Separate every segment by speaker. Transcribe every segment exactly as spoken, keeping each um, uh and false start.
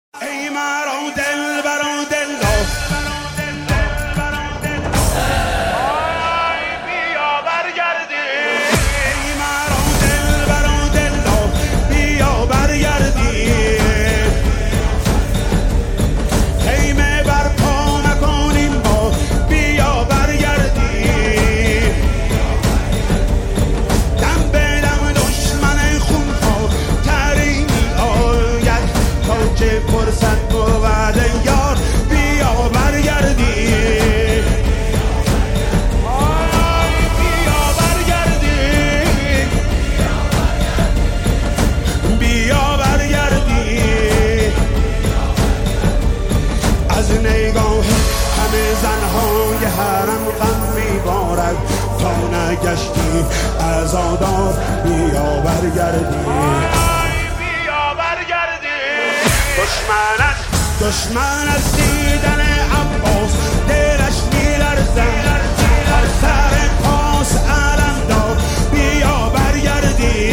Speaker 1: ای مرا دل برا دل بیا برگردی، ای مرا دل برا دل بیا برگردی، خیمه برپا نکنیم ما بیا برگردی، دم به دم دشمن خونها تری می آید تا که فرصت بود یار بیا برگردی، آی بیا برگردی، بیا برگردی، از نگاه همه زنهای حرم غم میبارد تا نگشتی عزادار بیا برگردی، بیا برگردی، دشمنت دشمن از دیدن عباس دلش میلرزد، هر سر پاس علم دار بیا برگردی،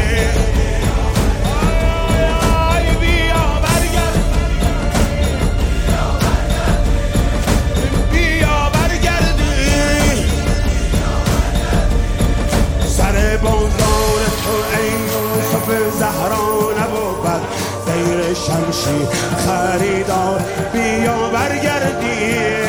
Speaker 1: آی بیا برگردی، بیا برگردی، سر بازار تو ای یوسف زهرا نبود غیر شمشیر خریدار بیا برگردی.